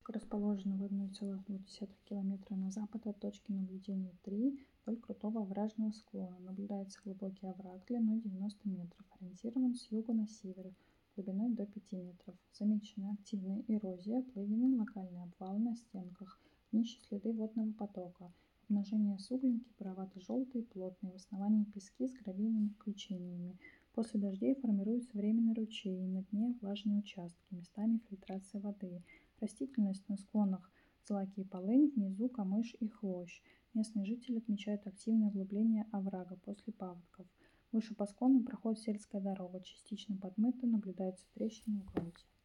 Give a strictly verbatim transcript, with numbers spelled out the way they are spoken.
Расположена в одной целых двух десятых километра на запад от точки наблюдения три вдоль крутого овражного склона. Наблюдается глубокий овраг длиной девяносто метров, ориентирован с юга на север, глубиной до пяти метров. Замечена активная эрозия, плавины, локальные обвалы на стенках, днище следы водного потока. Обнажение суглинки буровато-желтые, плотные, в основании пески с гравийными включениями. После дождей формируются временные ручьи, на дне влажные участки, местами фильтрация воды. Растительность на склонах злаки и полынь, внизу камыш и хвощ. Местные жители отмечают активное углубление оврага после паводков. Выше по склону проходит сельская дорога, частично подмыта, наблюдаются трещины в грунте.